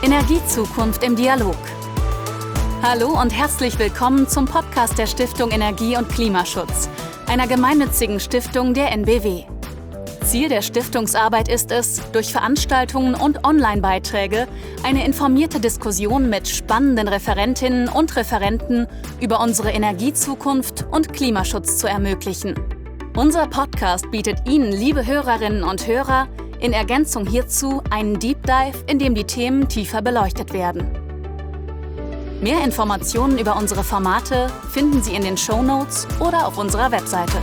Energiezukunft im Dialog. Hallo und herzlich willkommen zum Podcast der Stiftung Energie und Klimaschutz, einer gemeinnützigen Stiftung der NBW. Ziel der Stiftungsarbeit ist es, durch Veranstaltungen und Online-Beiträge eine informierte Diskussion mit spannenden Referentinnen und Referenten über unsere Energiezukunft und Klimaschutz zu ermöglichen. Unser Podcast bietet Ihnen, liebe Hörerinnen und Hörer, in Ergänzung hierzu einen Deep Dive, in dem die Themen tiefer beleuchtet werden. Mehr Informationen über unsere Formate finden Sie in den Shownotes oder auf unserer Webseite.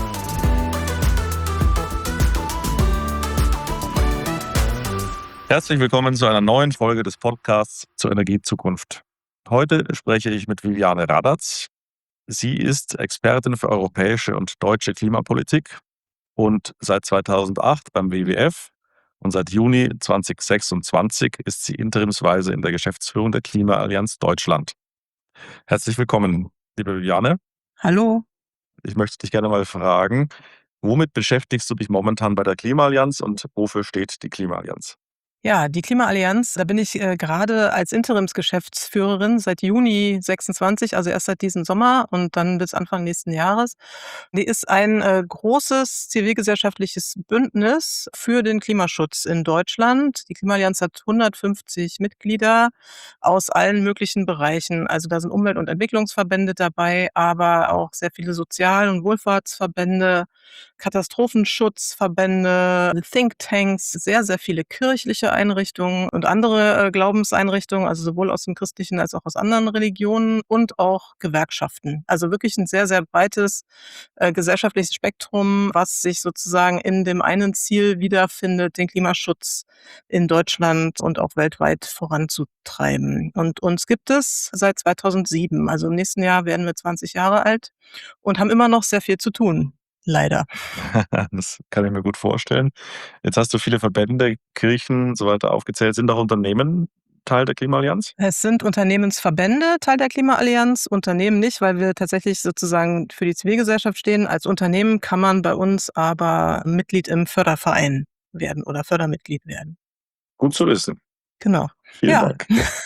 Herzlich willkommen zu einer neuen Folge des Podcasts zur Energiezukunft. Heute spreche ich mit Viviane Radatz. Sie ist Expertin für europäische und deutsche Klimapolitik und seit 2008 beim WWF und seit Juni 2026 ist sie interimsweise in der Geschäftsführung der Klimaallianz Deutschland. Herzlich willkommen, liebe Viviane. Hallo. Ich möchte dich gerne mal fragen, womit beschäftigst du dich momentan bei der Klimaallianz und wofür steht die Klimaallianz? Ja, die Klimaallianz, da bin ich gerade als Interimsgeschäftsführerin seit Juni 26, also erst seit diesem Sommer und dann bis Anfang nächsten Jahres. Die ist ein großes zivilgesellschaftliches Bündnis für den Klimaschutz in Deutschland. Die Klimaallianz hat 150 Mitglieder aus allen möglichen Bereichen. Also da sind Umwelt- und Entwicklungsverbände dabei, aber auch sehr viele Sozial- und Wohlfahrtsverbände, Katastrophenschutzverbände, Thinktanks, sehr, sehr viele kirchliche Einrichtungen und andere Glaubenseinrichtungen, also sowohl aus dem christlichen als auch aus anderen Religionen und auch Gewerkschaften. Also wirklich ein sehr, sehr breites gesellschaftliches Spektrum, was sich sozusagen in dem einen Ziel wiederfindet, den Klimaschutz in Deutschland und auch weltweit voranzutreiben. Und uns gibt es seit 2007. Also im nächsten Jahr werden wir 20 Jahre alt und haben immer noch sehr viel zu tun. Leider. Das kann ich mir gut vorstellen. Jetzt hast du viele Verbände, Kirchen und so weiter aufgezählt. Sind auch Unternehmen Teil der Klimaallianz? Es sind Unternehmensverbände Teil der Klimaallianz, Unternehmen nicht, weil wir tatsächlich sozusagen für die Zivilgesellschaft stehen. Als Unternehmen kann man bei uns aber Mitglied im Förderverein werden oder Fördermitglied werden. Gut zu wissen. Genau. Vielen Dank.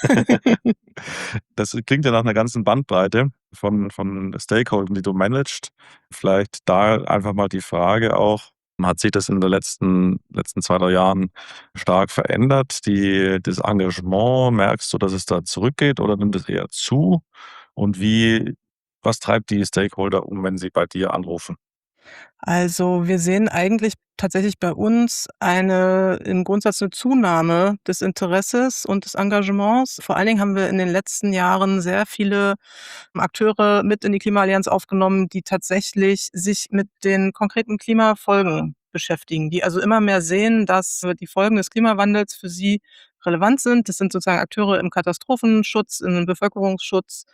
Das klingt ja nach einer ganzen Bandbreite von Stakeholdern, die du managst. Vielleicht da einfach mal die Frage auch, hat sich das in den letzten 2-3 Jahren stark verändert? Das Engagement, merkst du, dass es da zurückgeht oder nimmt es eher zu? Und was treibt die Stakeholder um, wenn sie bei dir anrufen? Also wir sehen eigentlich tatsächlich bei uns im Grundsatz eine Zunahme des Interesses und des Engagements. Vor allen Dingen haben wir in den letzten Jahren sehr viele Akteure mit in die Klimaallianz aufgenommen, die tatsächlich sich mit den konkreten Klimafolgen beschäftigen, die also immer mehr sehen, dass die Folgen des Klimawandels für sie relevant sind. Das sind sozusagen Akteure im Katastrophenschutz, im Bevölkerungsschutz,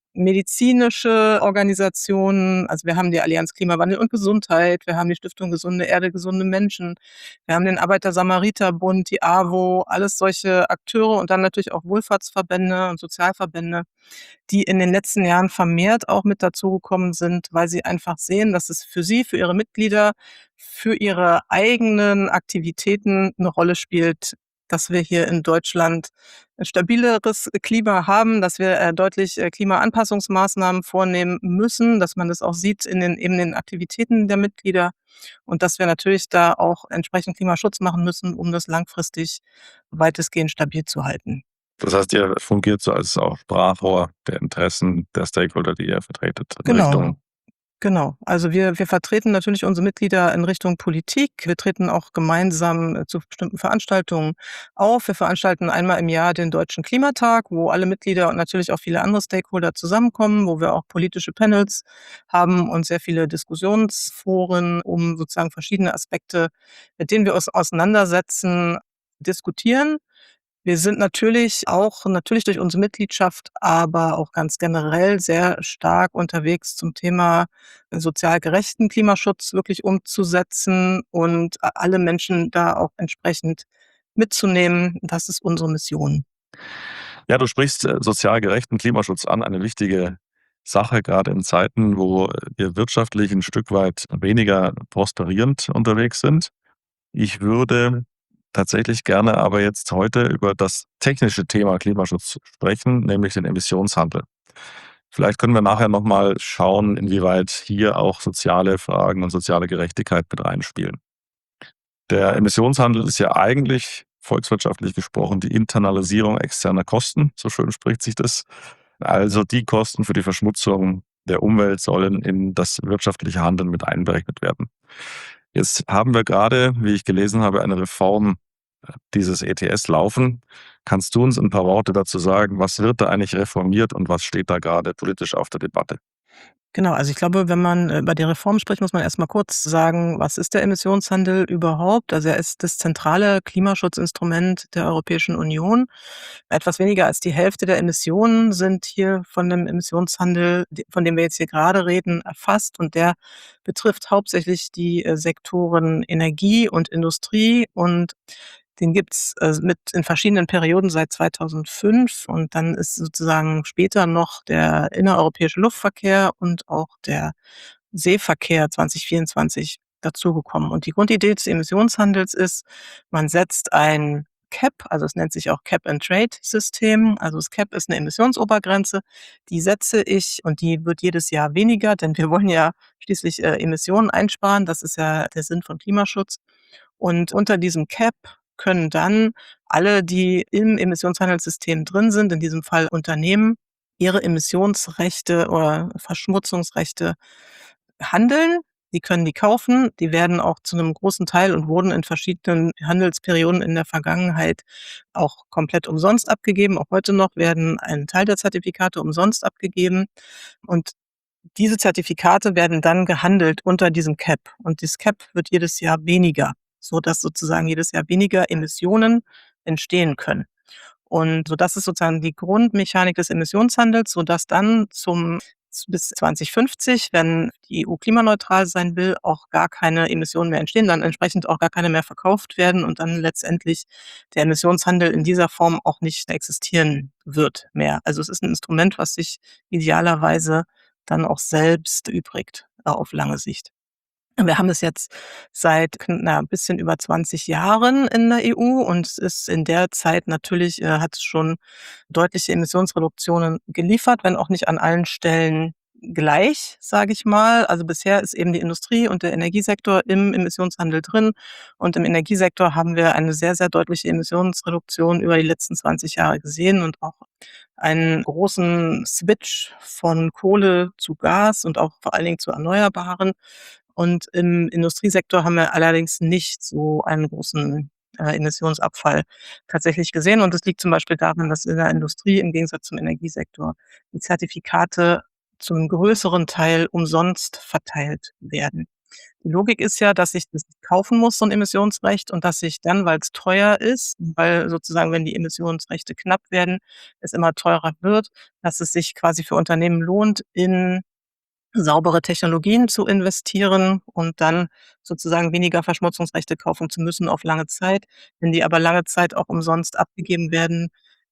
medizinische Organisationen. Also wir haben die Allianz Klimawandel und Gesundheit, wir haben die Stiftung Gesunde Erde, gesunde Menschen, wir haben den Arbeiter-Samariter-Bund, die AWO, alles solche Akteure und dann natürlich auch Wohlfahrtsverbände und Sozialverbände, die in den letzten Jahren vermehrt auch mit dazugekommen sind, weil sie einfach sehen, dass es für sie, für ihre Mitglieder, für ihre eigenen Aktivitäten eine Rolle spielt, dass wir hier in Deutschland ein stabileres Klima haben, dass wir deutlich Klimaanpassungsmaßnahmen vornehmen müssen, dass man das auch sieht in den Aktivitäten der Mitglieder und dass wir natürlich da auch entsprechend Klimaschutz machen müssen, um das langfristig weitestgehend stabil zu halten. Das heißt, ihr fungiert so als auch Sprachrohr der Interessen der Stakeholder, die ihr vertretet, in Richtung. Genau. Also wir vertreten natürlich unsere Mitglieder in Richtung Politik. Wir treten auch gemeinsam zu bestimmten Veranstaltungen auf. Wir veranstalten einmal im Jahr den Deutschen Klimatag, wo alle Mitglieder und natürlich auch viele andere Stakeholder zusammenkommen, wo wir auch politische Panels haben und sehr viele Diskussionsforen, um sozusagen verschiedene Aspekte, mit denen wir uns auseinandersetzen, diskutieren. Wir sind natürlich durch unsere Mitgliedschaft, aber auch ganz generell sehr stark unterwegs zum Thema sozial gerechten Klimaschutz wirklich umzusetzen und alle Menschen da auch entsprechend mitzunehmen. Das ist unsere Mission. Ja, du sprichst sozial gerechten Klimaschutz an, eine wichtige Sache, gerade in Zeiten, wo wir wirtschaftlich ein Stück weit weniger prosperierend unterwegs sind. Ich würde tatsächlich gerne aber jetzt heute über das technische Thema Klimaschutz sprechen, nämlich den Emissionshandel. Vielleicht können wir nachher nochmal schauen, inwieweit hier auch soziale Fragen und soziale Gerechtigkeit mit reinspielen. Der Emissionshandel ist ja eigentlich volkswirtschaftlich gesprochen die Internalisierung externer Kosten, so schön spricht sich das. Also die Kosten für die Verschmutzung der Umwelt sollen in das wirtschaftliche Handeln mit einberechnet werden. Jetzt haben wir gerade, wie ich gelesen habe, eine Reform dieses ETS laufen. Kannst du uns ein paar Worte dazu sagen, was wird da eigentlich reformiert und was steht da gerade politisch auf der Debatte? Genau, also ich glaube, wenn man über die Reform spricht, muss man erst mal kurz sagen, was ist der Emissionshandel überhaupt? Also er ist das zentrale Klimaschutzinstrument der Europäischen Union. Etwas weniger als die Hälfte der Emissionen sind hier von dem Emissionshandel, von dem wir jetzt hier gerade reden, erfasst. Und der betrifft hauptsächlich die Sektoren Energie und Industrie. Und den gibt's mit in verschiedenen Perioden seit 2005. Und dann ist sozusagen später noch der innereuropäische Luftverkehr und auch der Seeverkehr 2024 dazugekommen. Und die Grundidee des Emissionshandels ist, man setzt ein Cap, also es nennt sich auch Cap-and-Trade-System. Also das Cap ist eine Emissionsobergrenze, die setze ich und die wird jedes Jahr weniger, denn wir wollen ja schließlich Emissionen einsparen. Das ist ja der Sinn von Klimaschutz. Und unter diesem Cap können dann alle, die im Emissionshandelssystem drin sind, in diesem Fall Unternehmen, ihre Emissionsrechte oder Verschmutzungsrechte handeln. Die können die kaufen. Die werden auch zu einem großen Teil und wurden in verschiedenen Handelsperioden in der Vergangenheit auch komplett umsonst abgegeben. Auch heute noch werden ein Teil der Zertifikate umsonst abgegeben. Und diese Zertifikate werden dann gehandelt unter diesem Cap. Und dieses Cap wird jedes Jahr weniger, sodass sozusagen jedes Jahr weniger Emissionen entstehen können. Und so das ist sozusagen die Grundmechanik des Emissionshandels, sodass dann bis 2050, wenn die EU klimaneutral sein will, auch gar keine Emissionen mehr entstehen, dann entsprechend auch gar keine mehr verkauft werden und dann letztendlich der Emissionshandel in dieser Form auch nicht existieren wird mehr. Also es ist ein Instrument, was sich idealerweise dann auch selbst übrigt, auf lange Sicht. Wir haben es jetzt seit ein bisschen über 20 Jahren in der EU und es ist in der Zeit natürlich hat es schon deutliche Emissionsreduktionen geliefert, wenn auch nicht an allen Stellen gleich, sage ich mal. Also bisher ist eben die Industrie und der Energiesektor im Emissionshandel drin und im Energiesektor haben wir eine sehr, sehr deutliche Emissionsreduktion über die letzten 20 Jahre gesehen und auch einen großen Switch von Kohle zu Gas und auch vor allen Dingen zu Erneuerbaren. Und im Industriesektor haben wir allerdings nicht so einen großen Emissionsabfall tatsächlich gesehen. Und das liegt zum Beispiel daran, dass in der Industrie im Gegensatz zum Energiesektor die Zertifikate zum größeren Teil umsonst verteilt werden. Die Logik ist ja, dass ich das kaufen muss, so 'n Emissionsrecht, und dass ich dann, weil's teuer ist, weil sozusagen, wenn die Emissionsrechte knapp werden, es immer teurer wird, dass es sich quasi für Unternehmen lohnt, in saubere Technologien zu investieren und dann sozusagen weniger Verschmutzungsrechte kaufen zu müssen auf lange Zeit. Wenn die aber lange Zeit auch umsonst abgegeben werden,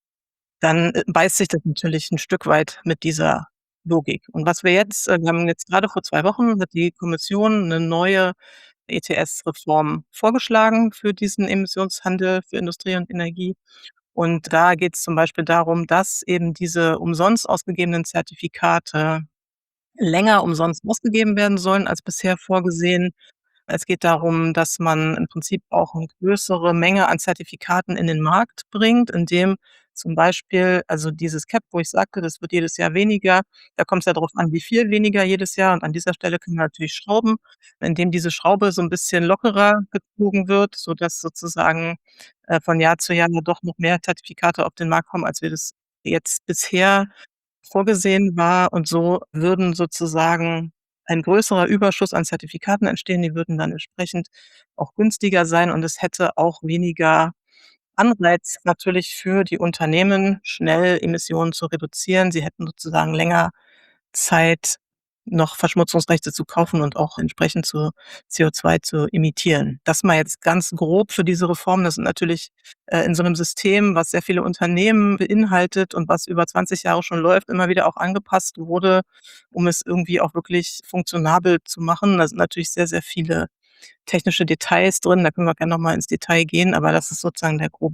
dann beißt sich das natürlich 'n Stück weit mit dieser Logik. Und was wir haben jetzt grade vor 2 Wochen hat die Kommission 'ne neue ETS-Reform vorgeschlagen für diesen Emissionshandel für Industrie und Energie. Und da geht's zum Beispiel darum, dass eben diese umsonst ausgegebenen Zertifikate länger umsonst ausgegeben werden sollen als bisher vorgesehen. Es geht darum, dass man im Prinzip auch 'ne größere Menge an Zertifikaten in den Markt bringt, indem zum Beispiel also dieses Cap, wo ich sagte, das wird jedes Jahr weniger, da kommt's ja drauf an, wie viel weniger jedes Jahr. Und an dieser Stelle können wir natürlich schrauben, indem diese Schraube so 'n bisschen lockerer gezogen wird, sodass sozusagen von Jahr zu Jahr nur doch noch mehr Zertifikate auf den Markt kommen, als wir das jetzt bisher vorgesehen war. Und so würden sozusagen ein größerer Überschuss an Zertifikaten entstehen. Die würden dann entsprechend auch günstiger sein und es hätte auch weniger Anreiz natürlich für die Unternehmen, schnell Emissionen zu reduzieren. Sie hätten sozusagen länger Zeit, noch Verschmutzungsrechte zu kaufen und auch entsprechend zu CO2 zu emittieren. Das mal jetzt ganz grob für diese Reform. Das sind natürlich in so 'nem System, was sehr viele Unternehmen beinhaltet und was über 20 Jahre schon läuft, immer wieder auch angepasst wurde, um es irgendwie auch wirklich funktionabel zu machen. Da sind natürlich sehr, sehr viele technische Details drin, da können wir gerne noch mal ins Detail gehen, aber das ist sozusagen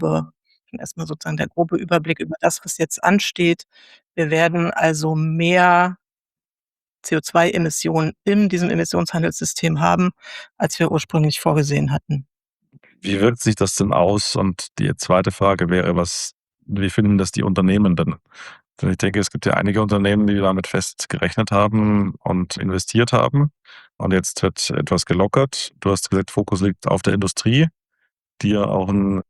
der grobe Überblick über das, was jetzt ansteht. Wir werden also mehr CO2-Emissionen in diesem Emissionshandelssystem haben, als wir ursprünglich vorgesehen hatten. Wie wirkt sich das denn aus? Und die zweite Frage wäre, wie finden das die Unternehmen denn? Denn ich denke, es gibt ja einige Unternehmen, die damit fest gerechnet haben und investiert haben. Und jetzt wird etwas gelockert. Du hast gesagt, Fokus liegt auf der Industrie, die ja auch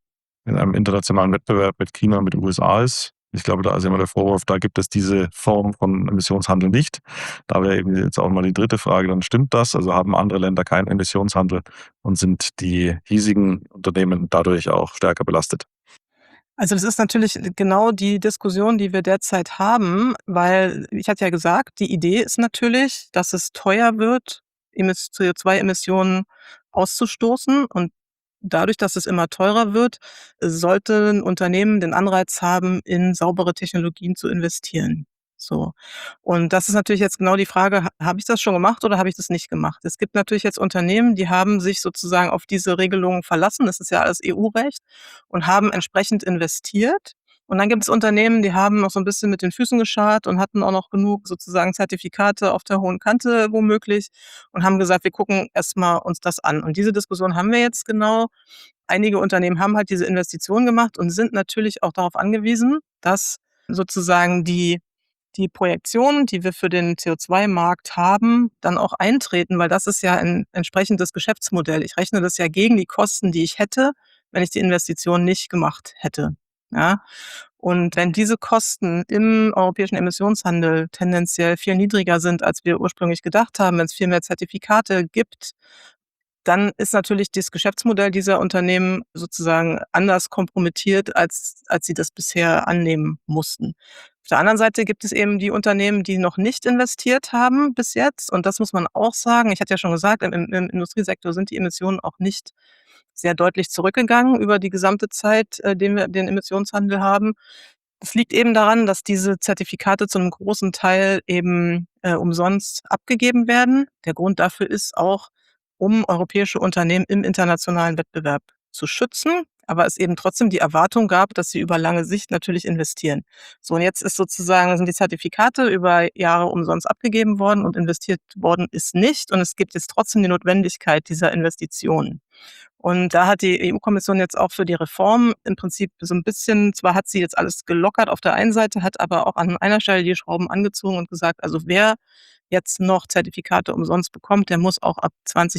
in einem internationalen Wettbewerb mit China, mit USA ist. Ich glaube, da ist immer der Vorwurf, da gibt es diese Form von Emissionshandel nicht. Da wäre eben jetzt auch mal die dritte Frage, dann stimmt das? Also haben andere Länder keinen Emissionshandel und sind die hiesigen Unternehmen dadurch auch stärker belastet? Also, das ist natürlich genau die Diskussion, die wir derzeit haben, weil ich hatte ja gesagt, die Idee ist natürlich, dass es teuer wird, CO2-Emissionen auszustoßen, und dadurch, dass es immer teurer wird, sollten Unternehmen den Anreiz haben, in saubere Technologien zu investieren. So. Und das ist natürlich jetzt genau die Frage, habe ich das schon gemacht oder habe ich das nicht gemacht? Es gibt natürlich jetzt Unternehmen, die haben sich sozusagen auf diese Regelungen verlassen, das ist ja alles EU-Recht, und haben entsprechend investiert. Und dann gibt es Unternehmen, die haben noch so ein bisschen mit den Füßen geschart und hatten auch noch genug sozusagen Zertifikate auf der hohen Kante womöglich und haben gesagt: „Wir gucken erst mal uns das an.“ Und diese Diskussion haben wir jetzt genau. Einige Unternehmen haben halt diese Investition gemacht und sind natürlich auch darauf angewiesen, dass sozusagen die Projektionen, die wir für den CO2-Markt haben, dann auch eintreten, weil das ist ja ein entsprechendes Geschäftsmodell. Ich rechne das ja gegen die Kosten, die ich hätte, wenn ich die Investition nicht gemacht hätte, ja? Und wenn diese Kosten im europäischen Emissionshandel tendenziell viel niedriger sind, als wir ursprünglich gedacht haben, wenn es viel mehr Zertifikate gibt, dann ist natürlich das Geschäftsmodell dieser Unternehmen sozusagen anders kompromittiert, als sie das bisher annehmen mussten. Auf der anderen Seite gibt es eben die Unternehmen, die noch nicht investiert haben bis jetzt. Und das muss man auch sagen. Ich hatte ja schon gesagt, im Industriesektor sind die Emissionen auch nicht sehr deutlich zurückgegangen über die gesamte Zeit, den wir den Emissionshandel haben. Das liegt eben daran, dass diese Zertifikate zu einem großen Teil eben, umsonst abgegeben werden. Der Grund dafür ist auch, um europäische Unternehmen im internationalen Wettbewerb zu schützen, aber es eben trotzdem die Erwartung gab, dass sie über lange Sicht natürlich investieren. So, und jetzt sind die Zertifikate über Jahre umsonst abgegeben worden und investiert worden ist nicht, und es gibt jetzt trotzdem die Notwendigkeit dieser Investitionen. Und da hat die EU-Kommission jetzt auch für die Reform im Prinzip so ein bisschen, zwar hat sie jetzt alles gelockert auf der einen Seite, hat aber auch an einer Stelle die Schrauben angezogen und gesagt: „Also, wer jetzt noch Zertifikate umsonst bekommt, der muss auch ab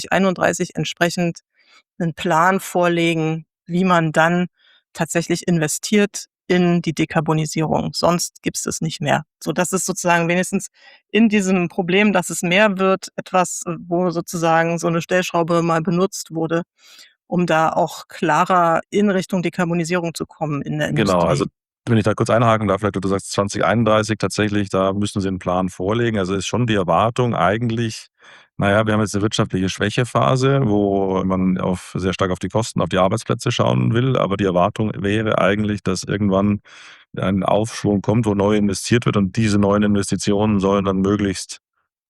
2031 entsprechend 'nen Plan vorlegen, wie man dann tatsächlich investiert in die Dekarbonisierung. Sonst gibt's das nicht mehr.“ So, das ist sozusagen wenigstens in diesem Problem, dass es mehr wird, etwas, wo sozusagen so 'ne Stellschraube mal benutzt wurde, um da auch klarer in Richtung Dekarbonisierung zu kommen in der Genau, also Industrie. wenn ich da kurz einhaken darf, vielleicht, du sagst 2031 tatsächlich, da müssen Sie einen Plan vorlegen. Also ist schon die Erwartung eigentlich, naja, wir haben jetzt eine wirtschaftliche Schwächephase, wo man sehr stark auf die Kosten, auf die Arbeitsplätze schauen will, aber die Erwartung wäre eigentlich, dass irgendwann ein Aufschwung kommt, wo neu investiert wird, und diese neuen Investitionen sollen dann möglichst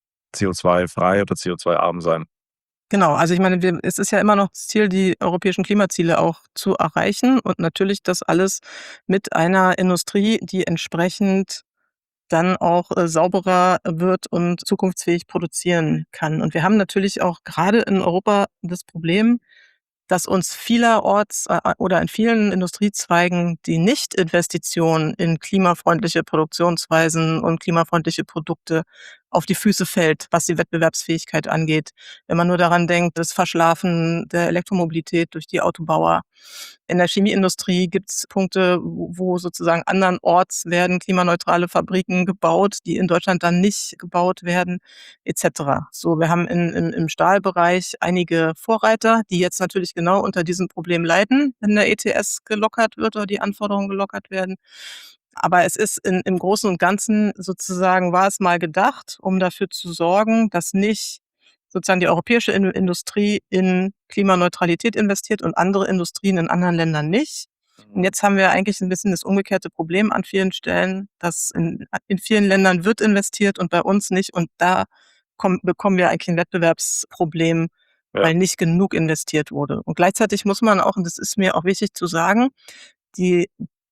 CO2-frei oder CO2-arm sein. Genau, also ich meine, es ist ja immer noch das Ziel, die europäischen Klimaziele auch zu erreichen, und natürlich das alles mit einer Industrie, die entsprechend dann auch, sauberer wird und zukunftsfähig produzieren kann. Und wir haben natürlich auch gerade in Europa das Problem, dass uns vielerorts oder in vielen Industriezweigen die Nichtinvestition in klimafreundliche Produktionsweisen und klimafreundliche Produkte auf die Füße fällt, was die Wettbewerbsfähigkeit angeht. Wenn man nur daran denkt, das Verschlafen der Elektromobilität durch die Autobauer. In der Chemieindustrie gibt es Punkte, wo sozusagen andernorts werden klimaneutrale Fabriken gebaut, die in Deutschland dann nicht gebaut werden, et cetera. So, wir haben im Stahlbereich einige Vorreiter, die jetzt natürlich genau unter diesem Problem leiden, wenn der ETS gelockert wird oder die Anforderungen gelockert werden. Aber es ist im Großen und Ganzen sozusagen, war es mal gedacht, um dafür zu sorgen, dass nicht sozusagen die europäische Industrie in Klimaneutralität investiert und andere Industrien in anderen Ländern nicht. Und Mhm. jetzt haben wir eigentlich ein bisschen das umgekehrte Problem an vielen Stellen, dass in vielen Ländern wird investiert und bei uns nicht. Und da bekommen wir eigentlich ein Wettbewerbsproblem, Ja. weil nicht genug investiert wurde. Und gleichzeitig muss man auch, und das ist mir auch wichtig zu sagen, die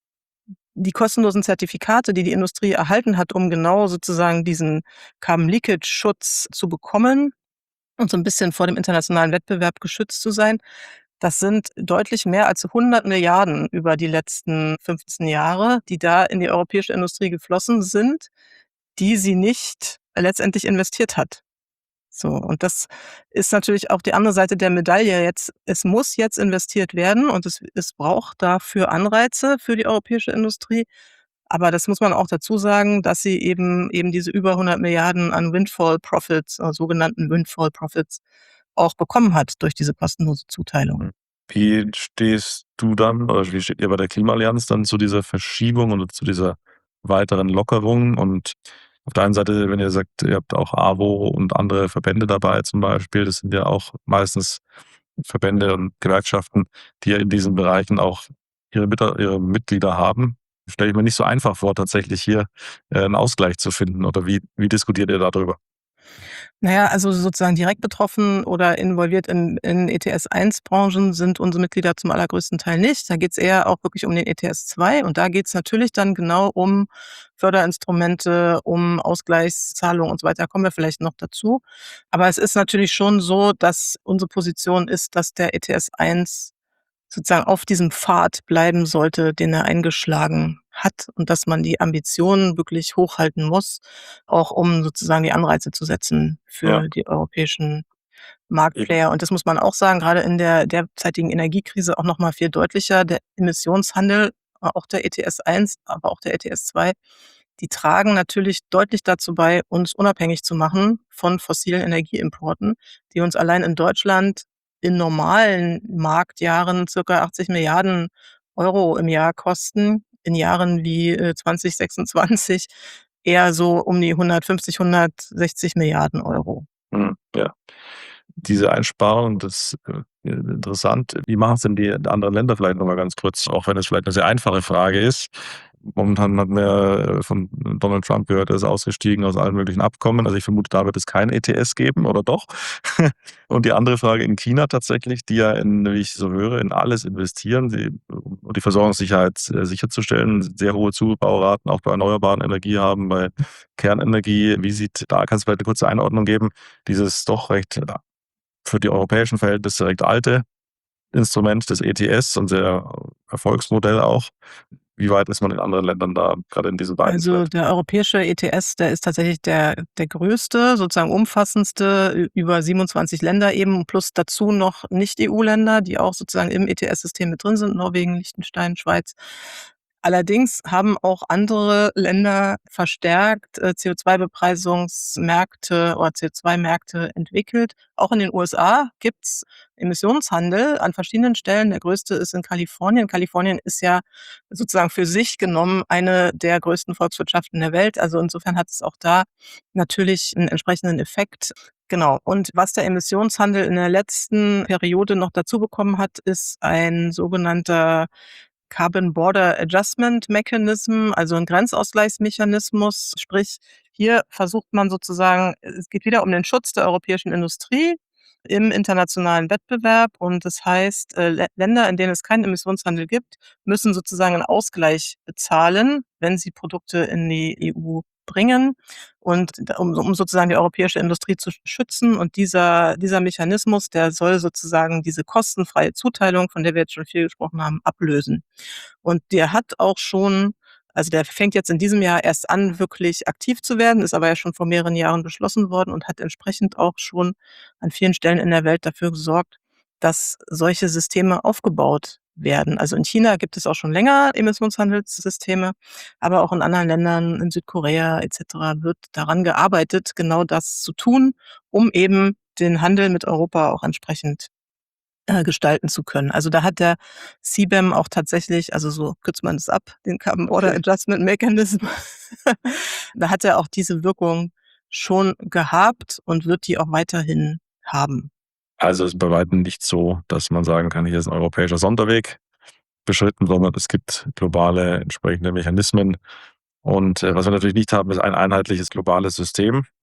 die kostenlosen Zertifikate, die die Industrie erhalten hat, um genau sozusagen diesen Carbon-Leakage-Schutz zu bekommen und so ein bisschen vor dem internationalen Wettbewerb geschützt zu sein, das sind deutlich mehr als 100 Milliarden über die letzten 15 Jahre, die da in die europäische Industrie geflossen sind, die sie nicht letztendlich investiert hat. So, und das ist natürlich auch die andere Seite der Medaille jetzt. Es muss jetzt investiert werden und es braucht dafür Anreize für die europäische Industrie. Aber das muss man auch dazu sagen, dass sie eben diese über 100 Milliarden an Windfall Profits, sogenannten Windfall Profits, auch bekommen hat durch diese kostenlose Zuteilung. Wie stehst du dann oder wie steht ihr bei der Klimaallianz dann zu dieser Verschiebung und zu dieser weiteren Lockerung? Und auf der einen Seite, wenn ihr sagt, ihr habt auch AWO und andere Verbände dabei zum Beispiel, das sind ja auch meistens Verbände und Gewerkschaften, die ja in diesen Bereichen auch ihre Mitglieder haben. Stelle ich mir nicht so einfach vor, tatsächlich hier 'n Ausgleich zu finden, oder wie diskutiert ihr darüber? Naja, also sozusagen direkt betroffen oder involviert in ETS-1-Branchen sind unsere Mitglieder zum allergrößten Teil nicht. Da geht's eher auch wirklich um den ETS-2 und da geht's natürlich dann genau um Förderinstrumente, um Ausgleichszahlungen und so weiter. Da kommen wir vielleicht noch dazu. Aber es ist natürlich schon so, dass unsere Position ist, dass der ETS-1 sozusagen auf diesem Pfad bleiben sollte, den er eingeschlagen hat und dass man die Ambitionen wirklich hochhalten muss, auch um sozusagen die Anreize zu setzen Ja, für die europäischen eben. Marktplayer. Und das muss man auch sagen, gerade in der derzeitigen Energiekrise auch noch mal viel deutlicher. Der Emissionshandel, auch der ETS-1, aber auch der ETS-2, die tragen natürlich deutlich dazu bei, uns unabhängig zu machen von fossilen Energieimporten, die uns allein in Deutschland in normalen Marktjahren circa 80 Milliarden Euro im Jahr kosten. In Jahren wie 2026 eher so um die 150, 160 Milliarden Euro. Mhm, ja. Diese Einsparung, das interessant. Wie machen es denn die anderen Länder, vielleicht noch mal ganz kurz, auch wenn es vielleicht eine sehr einfache Frage ist. Momentan hat man ja von Donald Trump gehört, er ist ausgestiegen aus allen möglichen Abkommen. Also, ich vermute, da wird es kein ETS geben, oder doch? Und die andere Frage in China tatsächlich, die ja in, wie ich so höre, in alles investieren, um die Versorgungssicherheit sicherzustellen, sehr hohe Zubauraten auch bei erneuerbaren Energie haben, bei Kernenergie. Wie sieht da, kannst du vielleicht eine kurze Einordnung geben, dieses doch recht für die europäischen Verhältnisse recht alte Instrument des ETS und sehr Erfolgsmodell auch. Wie weit ist man in anderen Ländern da, gerade in diesen beiden Also, vielleicht? der europäische ETS, der ist tatsächlich der größte, sozusagen umfassendste, über 27 Länder eben, plus dazu noch Nicht-EU-Länder, die auch sozusagen im ETS-System mit drin sind, Norwegen, Liechtenstein, Schweiz. Allerdings haben auch andere Länder verstärkt, CO2-Bepreisungsmärkte oder CO2-Märkte entwickelt. Auch in den USA gibt's Emissionshandel an verschiedenen Stellen. Der größte ist in Kalifornien. Kalifornien ist ja sozusagen für sich genommen eine der größten Volkswirtschaften der Welt. Also insofern hat es auch da natürlich einen entsprechenden Effekt. Genau. Und was der Emissionshandel in der letzten Periode noch dazu bekommen hat, ist ein sogenannter Carbon Border Adjustment Mechanism, also ein Grenzausgleichsmechanismus. Sprich, hier versucht man sozusagen, es geht wieder um den Schutz der europäischen Industrie im internationalen Wettbewerb und das heißt, Länder, in denen es keinen Emissionshandel gibt, müssen sozusagen einen Ausgleich bezahlen, wenn sie Produkte in die EU bringen und um sozusagen die europäische Industrie zu schützen. Und dieser Mechanismus, der soll sozusagen diese kostenfreie Zuteilung, von der wir jetzt schon viel gesprochen haben, ablösen. Und der hat auch schon, also der fängt jetzt in diesem Jahr erst an, wirklich aktiv zu werden, ist aber ja schon vor mehreren Jahren beschlossen worden und hat entsprechend auch schon an vielen Stellen in der Welt dafür gesorgt, dass solche Systeme aufgebaut werden. Also in China gibt es auch schon länger Emissionshandelssysteme, aber auch in anderen Ländern, in Südkorea et cetera, wird daran gearbeitet, genau das zu tun, um eben den Handel mit Europa auch entsprechend gestalten zu können. Also, da hat der CBAM auch tatsächlich, also, so kürzt man das ab, den Carbon Border Okay. Adjustment Mechanism. Da hat er auch diese Wirkung schon gehabt und wird die auch weiterhin haben. Also, es ist bei weitem nicht so, dass man sagen kann, hier ist ein europäischer Sonderweg beschritten, sondern es gibt globale entsprechende Mechanismen. Und was wir natürlich nicht haben, ist ein einheitliches globales System.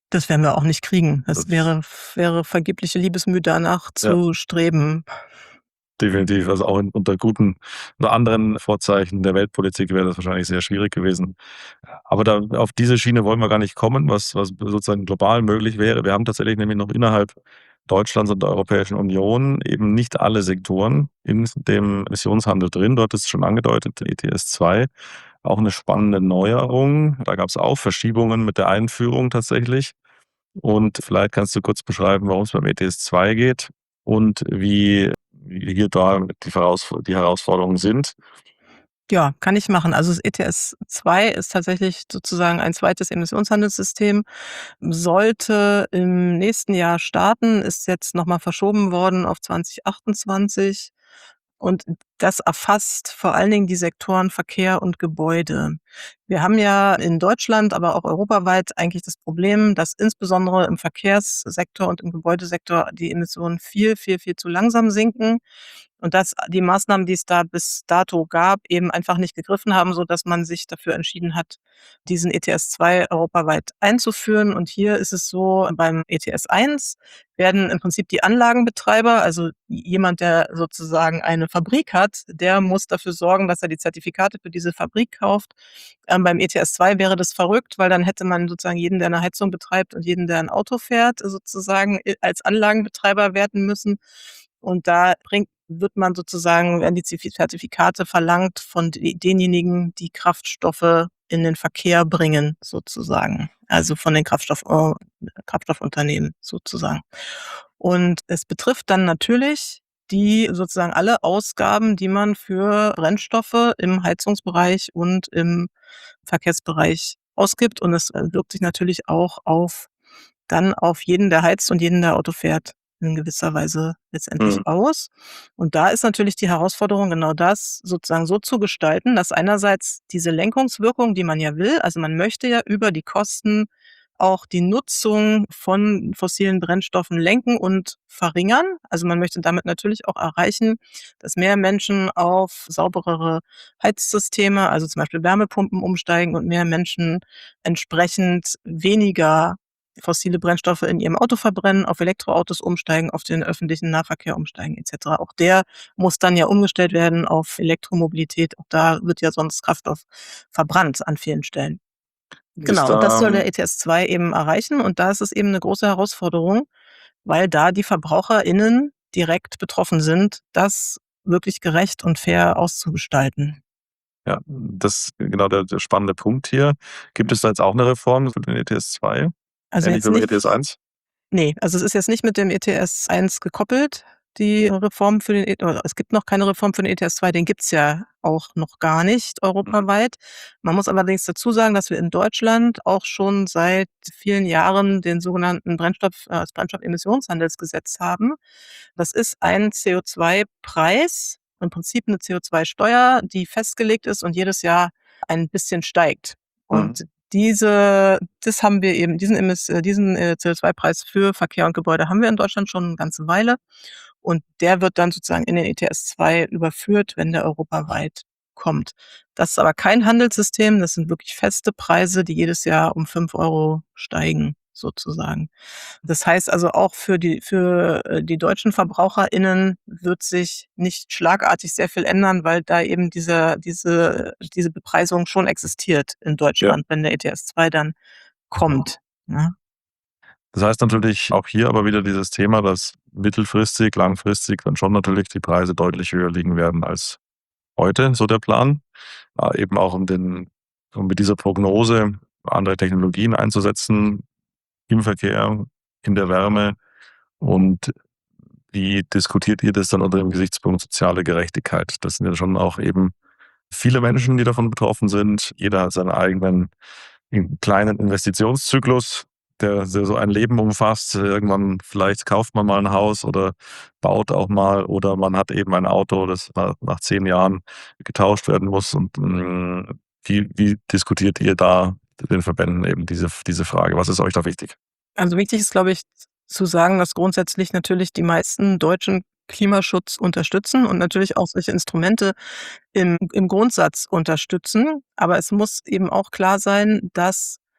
Das werden wir auch nicht kriegen. Das Das wäre vergebliche Liebesmüh danach ja, zu streben. definitiv. Also auch unter anderen Vorzeichen der Weltpolitik wäre das wahrscheinlich sehr schwierig gewesen. Aber auf diese Schiene wollen wir gar nicht kommen, was sozusagen global möglich wäre. Wir haben tatsächlich nämlich noch innerhalb Deutschlands und der Europäischen Union eben nicht alle Sektoren in dem Emissionshandel drin. Dort ist es schon angedeutet, der ETS2, auch eine spannende Neuerung. Da gab es auch Verschiebungen mit der Einführung tatsächlich. Und vielleicht kannst du kurz beschreiben, worum es beim ETS2 geht und wie hier da die Herausforderungen sind. Ja, kann ich machen. Also das ETS2 ist tatsächlich sozusagen ein zweites Emissionshandelssystem, sollte im nächsten Jahr starten, ist jetzt noch mal verschoben worden auf 2028 und das erfasst vor allen Dingen die Sektoren Verkehr und Gebäude. Wir haben ja in Deutschland, aber auch europaweit eigentlich das Problem, dass insbesondere im Verkehrssektor und im Gebäudesektor die Emissionen viel, viel, viel zu langsam sinken und dass die Maßnahmen, die es da bis dato gab, eben einfach nicht gegriffen haben, sodass man sich dafür entschieden hat, diesen ETS2 europaweit einzuführen. Und hier ist es so, beim ETS1 werden im Prinzip die Anlagenbetreiber, also jemand, der sozusagen eine Fabrik hat, der muss dafür sorgen, dass er die Zertifikate für diese Fabrik kauft. Beim ETS2 wäre das verrückt, weil dann hätte man sozusagen jeden, der eine Heizung betreibt und jeden, der ein Auto fährt, sozusagen als Anlagenbetreiber werten müssen. Und da wird man sozusagen, werden die Zertifikate verlangt von denjenigen, die Kraftstoffe in den Verkehr bringen, sozusagen. Also von den Kraftstoffunternehmen sozusagen. Und es betrifft dann natürlich die sozusagen alle Ausgaben, die man für Brennstoffe im Heizungsbereich und im Verkehrsbereich ausgibt. Und es wirkt sich natürlich auch auf jeden, der heizt und jeden, der Auto fährt, in gewisser Weise letztendlich Mhm. aus. Und da ist natürlich die Herausforderung, genau das sozusagen so zu gestalten, dass einerseits diese Lenkungswirkung, die man ja will, also man möchte ja über die Kosten auch die Nutzung von fossilen Brennstoffen lenken und verringern. Also man möchte damit natürlich auch erreichen, dass mehr Menschen auf sauberere Heizsysteme, also zum Beispiel Wärmepumpen umsteigen und mehr Menschen entsprechend weniger fossile Brennstoffe in ihrem Auto verbrennen, auf Elektroautos umsteigen, auf den öffentlichen Nahverkehr umsteigen et cetera. Auch der muss dann ja umgestellt werden auf Elektromobilität. Auch da wird ja sonst Kraftstoff verbrannt an vielen Stellen. Ist Genau, und das da soll der ETS2 eben erreichen. Und da ist es eben eine große Herausforderung, weil da die VerbraucherInnen direkt betroffen sind, das wirklich gerecht und fair auszugestalten. Ja, das ist genau der spannende Punkt hier. Gibt es da jetzt auch eine Reform für den ETS2, Also ähnlich jetzt wie beim nicht ETS1? Ne, also es ist jetzt nicht mit dem ETS1 gekoppelt, die Reform für den oder es gibt noch keine Reform für den ETS2, den gibt's ja auch noch gar nicht Mhm. europaweit. Man muss allerdings dazu sagen, dass wir in Deutschland auch schon seit vielen Jahren den sogenannten das Brennstoffemissionshandelsgesetz haben. Das ist ein CO2-Preis, im Prinzip 'ne CO2-Steuer, die festgelegt ist und jedes Jahr ein bisschen steigt. Mhm. Und das haben wir eben, diesen CO2-Preis für Verkehr und Gebäude haben wir in Deutschland schon 'ne ganze Weile und der wird dann sozusagen in den ETS2 überführt, wenn der europaweit kommt. Das ist aber kein Handelssystem, das sind wirklich feste Preise, die jedes Jahr um 5 € steigen sozusagen. Das heißt also auch für die deutschen VerbraucherInnen wird sich nicht schlagartig sehr viel ändern, weil da eben diese Bepreisung schon existiert in Ja. Deutschland, wenn der ETS2 dann kommt, ne? Das heißt natürlich auch hier aber wieder dieses Thema, dass mittelfristig, langfristig dann schon natürlich die Preise deutlich höher liegen werden als heute, so der Plan. Eben auch um mit dieser Prognose andere Technologien einzusetzen im Verkehr, in der Wärme. Und wie diskutiert ihr das dann unter dem Gesichtspunkt soziale Gerechtigkeit? Das sind ja schon auch eben viele Menschen, die davon betroffen sind. Jeder hat seinen eigenen kleinen Investitionszyklus, der so ein Leben umfasst. Irgendwann vielleicht kauft man mal ein Haus oder baut auch mal oder man hat eben ein Auto, das nach 10 Jahren getauscht werden muss. Und wie diskutiert ihr da den Verbänden eben diese Frage? Was ist euch da wichtig? Also wichtig ist, glaube ich, zu sagen, dass grundsätzlich natürlich die meisten Deutschen Klimaschutz unterstützen und natürlich auch solche Instrumente im Grundsatz unterstützen. Aber es muss eben auch klar sein, dass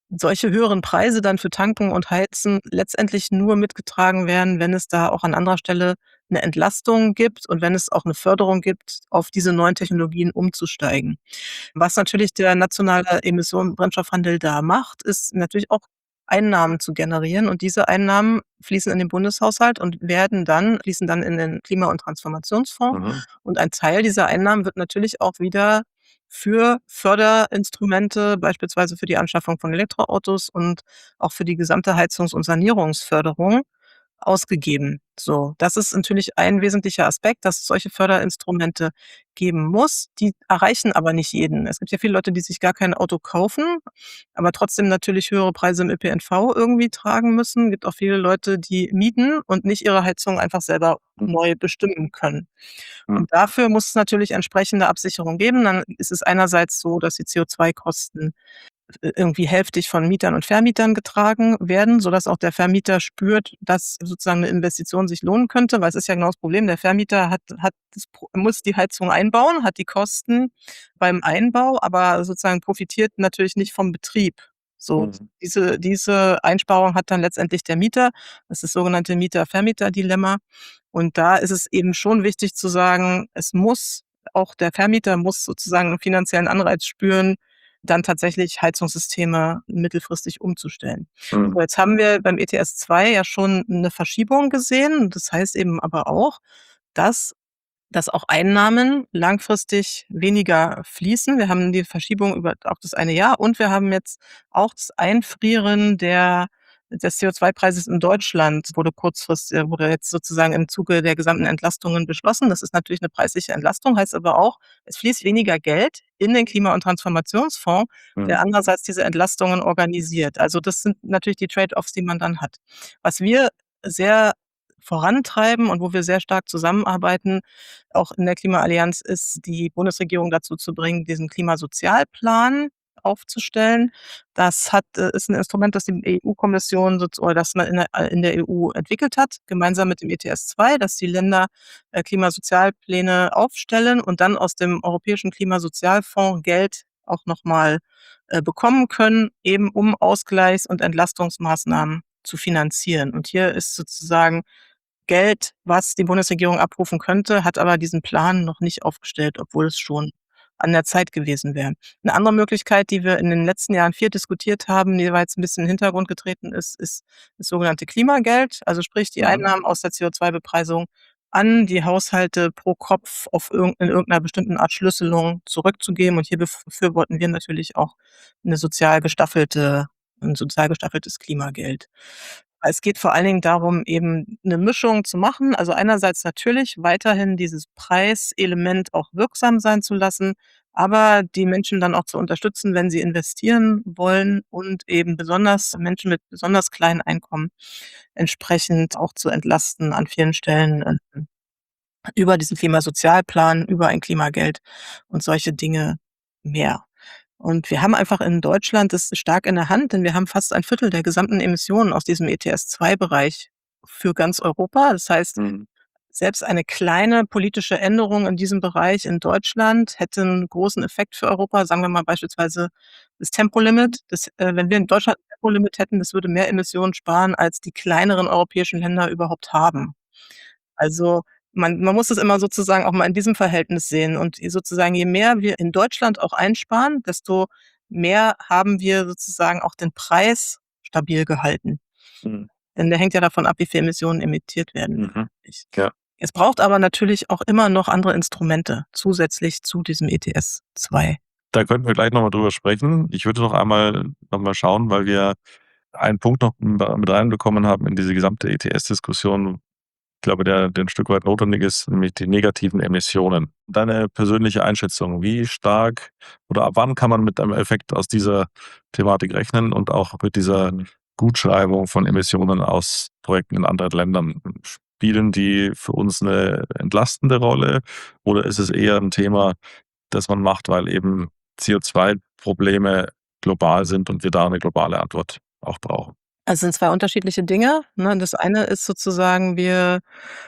solche höheren Preise dann für Tanken und Heizen letztendlich nur mitgetragen werden, wenn es da auch an anderer Stelle eine Entlastung gibt und wenn es auch eine Förderung gibt, auf diese neuen Technologien umzusteigen. Was natürlich der nationale Emissionen-Brennstoffhandel da macht, ist natürlich auch Einnahmen zu generieren und diese Einnahmen fließen in den Bundeshaushalt und fließen dann in den Klima- und Transformationsfonds Mhm. und ein Teil dieser Einnahmen wird natürlich auch wieder für Förderinstrumente, beispielsweise für die Anschaffung von Elektroautos und auch für die gesamte Heizungs- und Sanierungsförderung ausgegeben. So, das ist natürlich ein wesentlicher Aspekt, dass es solche Förderinstrumente geben muss. Die erreichen aber nicht jeden. Es gibt ja viele Leute, die sich gar kein Auto kaufen, aber trotzdem natürlich höhere Preise im ÖPNV irgendwie tragen müssen. Es gibt auch viele Leute, die mieten und nicht ihre Heizung einfach selber neu bestimmen können. Mhm. Und dafür muss es natürlich entsprechende Absicherung geben. Dann ist es einerseits so, dass die CO2-Kosten irgendwie hälftig von Mietern und Vermietern getragen werden, sodass auch der Vermieter spürt, dass sozusagen 'ne Investition sich lohnen könnte, weil es ist ja genau das Problem. Der Vermieter hat das Pro muss die Heizung einbauen, hat die Kosten beim Einbau, aber sozusagen profitiert natürlich nicht vom Betrieb. So, Mhm. diese Einsparung hat dann letztendlich der Mieter. Das ist das sogenannte Mieter-Vermieter-Dilemma. Und da ist es eben schon wichtig zu sagen, es muss auch der Vermieter muss sozusagen 'n finanziellen Anreiz spüren, dann tatsächlich Heizungssysteme mittelfristig umzustellen. Mhm. So, jetzt haben wir beim ETS 2 ja schon 'ne Verschiebung gesehen. Das heißt eben aber auch, dass auch Einnahmen langfristig weniger fließen. Wir haben die Verschiebung über auch das eine Jahr und wir haben jetzt auch das Einfrieren des CO2-Preises in Deutschland wurde jetzt sozusagen im Zuge der gesamten Entlastungen beschlossen. Das ist natürlich 'ne preisliche Entlastung, heißt aber auch, es fließt weniger Geld in den Klima- und Transformationsfonds, der Mhm. andererseits diese Entlastungen organisiert. Also, das sind natürlich die Trade-offs, die man dann hat. Was wir sehr vorantreiben und wo wir sehr stark zusammenarbeiten, auch in der Klimaallianz, ist die Bundesregierung dazu zu bringen, diesen Klimasozialplan aufzustellen. Ist 'n Instrument, das die EU-Kommission oder das man in der EU entwickelt hat, gemeinsam mit dem ETS 2, dass die Länder, Klimasozialpläne aufstellen und dann aus dem Europäischen Klimasozialfonds Geld auch noch mal, bekommen können, eben um Ausgleichs- und Entlastungsmaßnahmen zu finanzieren. Und hier ist sozusagen Geld, was die Bundesregierung abrufen könnte, hat aber diesen Plan noch nicht aufgestellt, obwohl es schon an der Zeit gewesen wäre. 'Ne andere Möglichkeit, die wir in den letzten Jahren viel diskutiert haben, die aber jetzt 'n bisschen in den Hintergrund getreten ist das sogenannte Klimageld, also sprich die Mhm. Einnahmen aus der CO2-Bepreisung an die Haushalte pro Kopf in irgend 'ner bestimmten Art Schlüsselung zurückzugeben. Und hier befürworten wir natürlich auch 'n sozial gestaffeltes Klimageld. Es geht vor allen Dingen darum, eben 'ne Mischung zu machen. Also, einerseits natürlich weiterhin dieses Preiselement auch wirksam sein zu lassen, aber die Menschen dann auch zu unterstützen, wenn sie investieren wollen und eben besonders Menschen mit besonders kleinen Einkommen entsprechend auch zu entlasten an vielen Stellen, über diesen Klimasozialplan, über ein Klimageld und solche Dinge mehr. Und wir haben einfach in Deutschland das stark in der Hand, denn wir haben fast ein Viertel der gesamten Emissionen aus diesem ETS-2-Bereich für ganz Europa. Das heißt, Mhm. selbst eine kleine politische Änderung in diesem Bereich in Deutschland hätte 'n großen Effekt für Europa. Sagen wir mal beispielsweise das Tempolimit. Wenn wir in Deutschland 'n Tempolimit hätten, das würde mehr Emissionen sparen, als die kleineren europäischen Länder überhaupt haben. Also, man muss es immer sozusagen auch mal in diesem Verhältnis sehen und sozusagen, je mehr wir in Deutschland auch einsparen, desto mehr haben wir sozusagen auch den Preis stabil gehalten. Mhm. Denn der hängt ja davon ab, wie viel Emissionen emittiert werden. Mhm. Ja. Es braucht aber natürlich auch immer noch andere Instrumente zusätzlich zu diesem ETS 2. Da könnten wir gleich noch mal drüber sprechen. Ich würde noch mal schauen, weil wir einen Punkt noch mit reinbekommen haben in diese gesamte ETS-Diskussion. Ich glaube, der 'n Stück weit notwendig ist, nämlich die negativen Emissionen. Deine persönliche Einschätzung, wie stark oder ab wann kann man mit einem Effekt aus dieser Thematik rechnen und auch mit dieser Gutschreibung von Emissionen aus Projekten in anderen Ländern? Spielen die für uns eine entlastende Rolle oder ist es eher ein Thema, das man macht, weil eben CO2-Probleme global sind und wir da eine globale Antwort auch brauchen? Also, es sind 2 unterschiedliche Dinge, ne? Das eine ist sozusagen,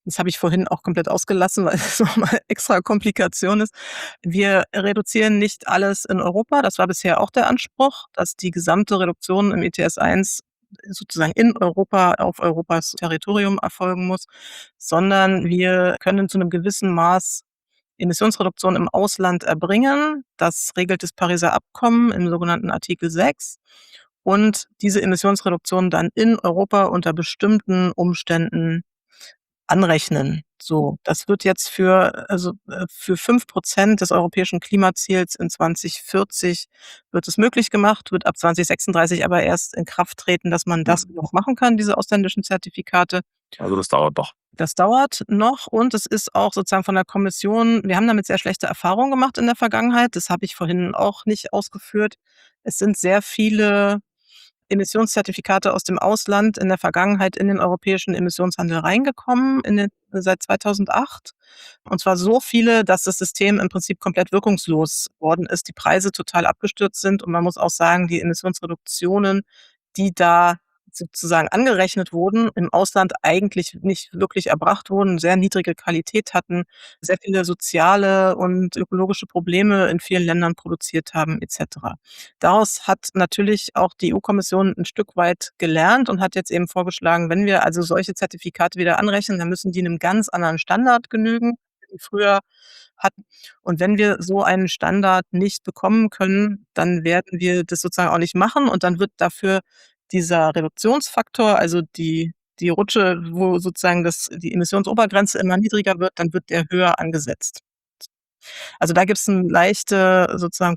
Das habe ich vorhin auch komplett ausgelassen, weil es nochmal extra Komplikation ist. Wir reduzieren nicht alles in Europa. Das war bisher auch der Anspruch, dass die gesamte Reduktion im ETS-1 sozusagen in Europa auf Europas Territorium erfolgen muss, sondern wir können zu einem gewissen Maß Emissionsreduktion im Ausland erbringen. Das regelt das Pariser Abkommen im sogenannten Artikel 6. Und diese Emissionsreduktion dann in Europa unter bestimmten Umständen anrechnen. So, das wird jetzt für 5% des europäischen Klimaziels in 2040 wird es möglich gemacht, wird ab 2036 aber erst in Kraft treten, dass man das noch machen kann, diese ausländischen Zertifikate. Also das dauert doch. Das dauert noch und es ist auch sozusagen von der Kommission, wir haben damit sehr schlechte Erfahrungen gemacht in der Vergangenheit. Das habe ich vorhin auch nicht ausgeführt. Es sind sehr viele Emissionszertifikate aus dem Ausland in der Vergangenheit in den europäischen Emissionshandel reingekommen seit 2008. Und zwar so viele, dass das System im Prinzip komplett wirkungslos worden ist, die Preise total abgestürzt sind und man muss auch sagen, die Emissionsreduktionen, die da sozusagen angerechnet wurden, im Ausland eigentlich nicht wirklich erbracht wurden, sehr niedrige Qualität hatten, sehr viele soziale und ökologische Probleme in vielen Ländern produziert haben et cetera. Daraus hat natürlich auch die EU-Kommission ein Stück weit gelernt und hat jetzt eben vorgeschlagen, wenn wir also solche Zertifikate wieder anrechnen, dann müssen die einem ganz anderen Standard genügen, den wir früher hatten. Und wenn wir so einen Standard nicht bekommen können, dann werden wir das sozusagen auch nicht machen und dann wird dafür dieser Reduktionsfaktor, also die Rutsche, wo sozusagen die Emissionsobergrenze immer niedriger wird, dann wird der höher angesetzt. Also, da gibt's 'n leichte sozusagen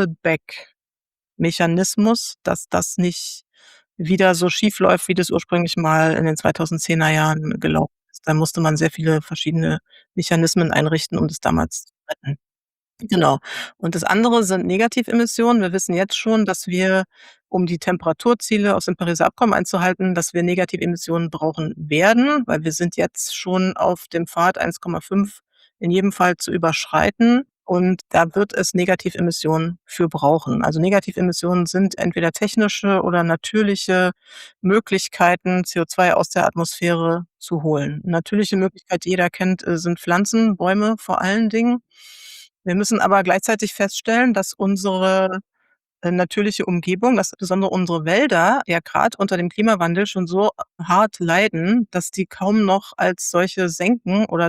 Fallback-Mechanismus, dass das nicht wieder so schief läuft, wie das ursprünglich mal in den 2010er Jahren gelaufen ist. Da musste man sehr viele verschiedene Mechanismen einrichten, um das damals zu retten. Genau. Und das andere sind Negativemissionen. Wir wissen jetzt schon, dass wir, um die Temperaturziele aus dem Pariser Abkommen einzuhalten, dass wir Negativemissionen brauchen werden, weil wir sind jetzt schon auf dem Pfad 1,5 in jedem Fall zu überschreiten und da wird es Negativemissionen für brauchen. Also Negativemissionen sind entweder technische oder natürliche Möglichkeiten, CO2 aus der Atmosphäre zu holen. Natürliche Möglichkeit, die jeder kennt, sind Pflanzen, Bäume vor allen Dingen. Wir müssen aber gleichzeitig feststellen, dass unsere, natürliche Umgebung, dass insbesondere unsere Wälder ja grad unter dem Klimawandel schon so hart leiden, dass die kaum noch als solche Senken oder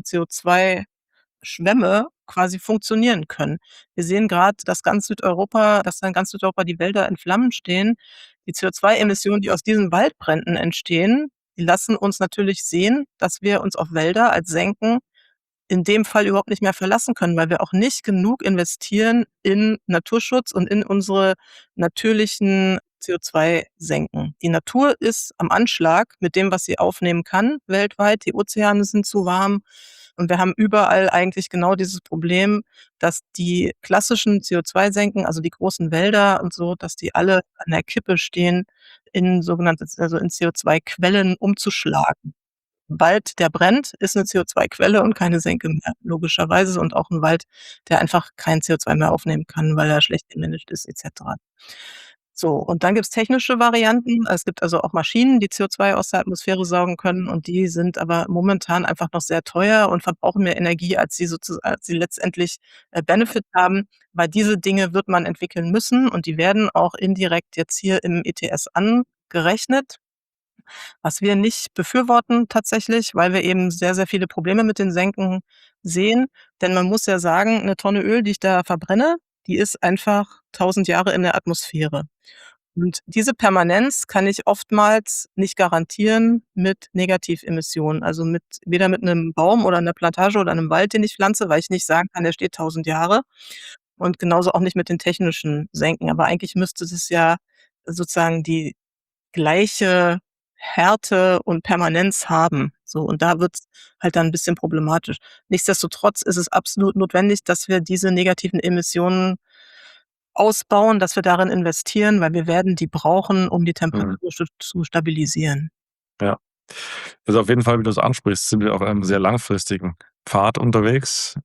CO2-Schwämme quasi funktionieren können. Wir sehen grad, dass in ganz Südeuropa die Wälder in Flammen stehen. Die CO2-Emissionen, die aus diesen Waldbränden entstehen, die lassen uns natürlich sehen, dass wir uns auf Wälder als Senken in dem Fall überhaupt nicht mehr verlassen können, weil wir auch nicht genug investieren in Naturschutz und in unsere natürlichen CO2-Senken. Die Natur ist am Anschlag mit dem, was sie aufnehmen kann weltweit. Die Ozeane sind zu warm und wir haben überall eigentlich genau dieses Problem, dass die klassischen CO2-Senken, also die großen Wälder und so, dass die alle an der Kippe stehen, in CO2-Quellen umzuschlagen. Wald, der brennt, ist 'ne CO2-Quelle und keine Senke mehr, logischerweise und auch 'n Wald, der einfach kein CO2 mehr aufnehmen kann, weil er schlecht gemanagt ist et cetera. So, und dann gibt's technische Varianten. Es gibt also auch Maschinen, die CO2 aus der Atmosphäre saugen können und die sind aber momentan einfach noch sehr teuer und verbrauchen mehr Energie, als sie letztendlich, Benefit haben, weil diese Dinge wird man entwickeln müssen und die werden auch indirekt jetzt hier im ETS angerechnet. Was wir nicht befürworten tatsächlich, weil wir eben sehr, sehr viele Probleme mit den Senken sehen. Denn man muss ja sagen, 'ne Tonne Öl, die ich da verbrenne, die ist einfach 1.000 Jahre in der Atmosphäre. Und diese Permanenz kann ich oftmals nicht garantieren mit Negativemissionen, also weder mit 'nem Baum oder 'ner Plantage oder 'nem Wald, den ich pflanze, weil ich nicht sagen kann, der steht 1.000 Jahre und genauso auch nicht mit den technischen Senken. Aber eigentlich müsste das ja sozusagen die gleiche Härte und Permanenz haben. So, und da wird's halt dann 'n bisschen problematisch. Nichtsdestotrotz ist es absolut notwendig, dass wir diese negativen Emissionen ausbauen, dass wir darin investieren, weil wir werden die brauchen, um die Temperatur zu stabilisieren. Ja. Also auf jeden Fall, wie du es ansprichst, sind wir auf einem sehr langfristigen Pfad unterwegs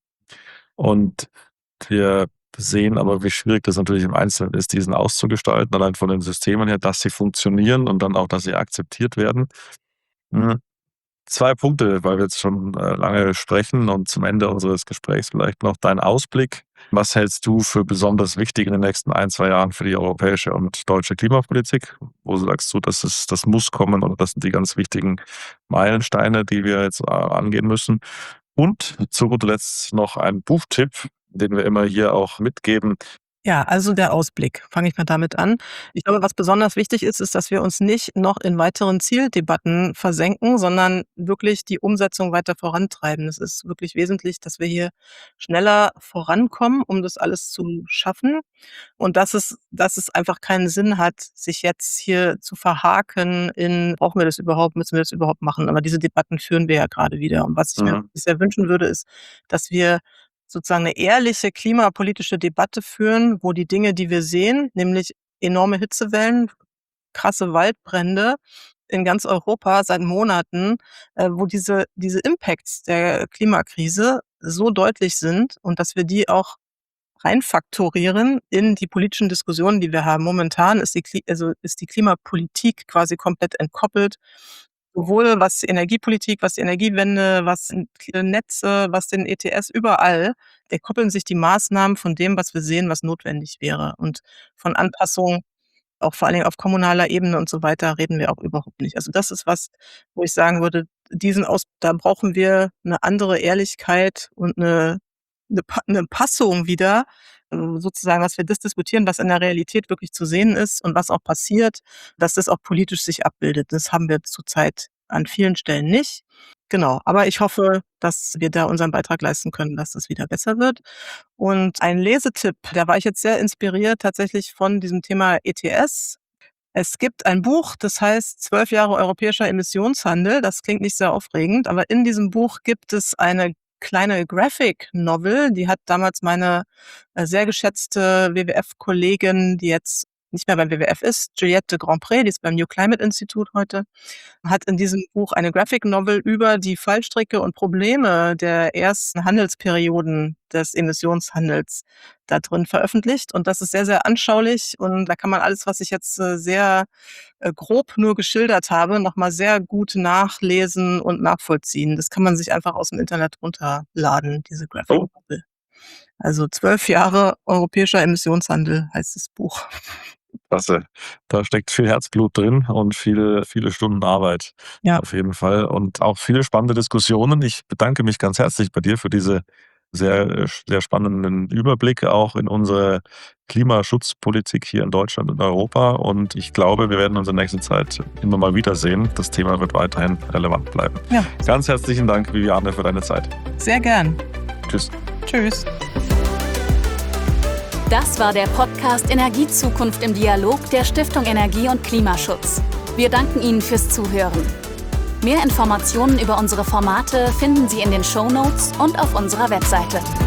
und wir sehen aber, wie schwierig das natürlich im Einzelnen ist, diesen auszugestalten, allein von den Systemen her, dass sie funktionieren und dann auch, dass sie akzeptiert werden. Hm, 2 Punkte, weil wir jetzt schon lange sprechen und zum Ende unseres Gesprächs vielleicht noch dein Ausblick. Was hältst du für besonders wichtig in den nächsten 1-2 Jahren für die europäische und deutsche Klimapolitik? Wo sagst du, das muss kommen oder das sind die ganz wichtigen Meilensteine, die wir jetzt angehen müssen? Und zu guter Letzt noch ein Buchtipp, den wir immer hier auch mitgeben. Ja, also der Ausblick. Fange ich mal damit an. Ich glaube, was besonders wichtig ist, ist, dass wir uns nicht noch in weiteren Zieldebatten versenken, sondern wirklich die Umsetzung weiter vorantreiben. Es ist wirklich wesentlich, dass wir hier schneller vorankommen, um das alles zu schaffen. Und dass es einfach keinen Sinn hat, sich jetzt hier zu verhaken in: Brauchen wir das überhaupt? Müssen wir das überhaupt machen? Aber diese Debatten führen wir ja gerade wieder. Und was ich mir sehr wünschen würde, ist, dass wir sozusagen eine ehrliche klimapolitische Debatte führen, wo die Dinge, die wir sehen, nämlich enorme Hitzewellen, krasse Waldbrände in ganz Europa seit Monaten, wo diese Impacts der Klimakrise so deutlich sind und dass wir die auch reinfaktorieren in die politischen Diskussionen, die wir haben. Momentan ist die Klimapolitik quasi komplett entkoppelt, sowohl was die Energiepolitik, was die Energiewende, was Netze, was den ETS, überall entkoppeln sich die Maßnahmen von dem, was wir sehen, was notwendig wäre. Und von Anpassungen, auch vor allen Dingen auf kommunaler Ebene und so weiter, reden wir auch überhaupt nicht. Also das ist was, wo ich sagen würde, da brauchen wir eine andere Ehrlichkeit und eine Passung wieder, sozusagen, dass wir das diskutieren, was in der Realität wirklich zu sehen ist und was auch passiert, dass das auch politisch sich abbildet. Das haben wir zurzeit an vielen Stellen nicht. Genau, aber ich hoffe, dass wir da unseren Beitrag leisten können, dass das wieder besser wird. Und ein Lesetipp, da war ich jetzt sehr inspiriert tatsächlich von diesem Thema ETS. Es gibt ein Buch, das heißt 12 Jahre europäischer Emissionshandel. Das klingt nicht sehr aufregend, aber in diesem Buch gibt es eine kleine Graphic Novel, die hat damals meine sehr geschätzte WWF-Kollegin, die jetzt nicht mehr beim WWF ist, Juliette de Grandpré, die ist beim New Climate Institute heute, hat in diesem Buch eine Graphic Novel über die Fallstricke und Probleme der ersten Handelsperioden des Emissionshandels da drin veröffentlicht. Und das ist sehr, sehr anschaulich und da kann man alles, was ich jetzt sehr grob nur geschildert habe, nochmal sehr gut nachlesen und nachvollziehen. Das kann man sich einfach aus dem Internet runterladen, diese Graphic Novel. Also 12 Jahre europäischer Emissionshandel heißt das Buch. Klasse. Da steckt viel Herzblut drin und viele Stunden Arbeit. Ja. Auf jeden Fall. Und auch viele spannende Diskussionen. Ich bedanke mich ganz herzlich bei dir für diese sehr, sehr spannenden Überblick auch in unsere Klimaschutzpolitik hier in Deutschland und Europa. Und ich glaube, wir werden uns in nächster Zeit immer mal wiedersehen. Das Thema wird weiterhin relevant bleiben. Ja. Ganz herzlichen Dank, Viviane, für deine Zeit. Sehr gern. Tschüss. Tschüss. Das war der Podcast Energiezukunft im Dialog der Stiftung Energie und Klimaschutz. Wir danken Ihnen fürs Zuhören. Mehr Informationen über unsere Formate finden Sie in den Shownotes und auf unserer Webseite.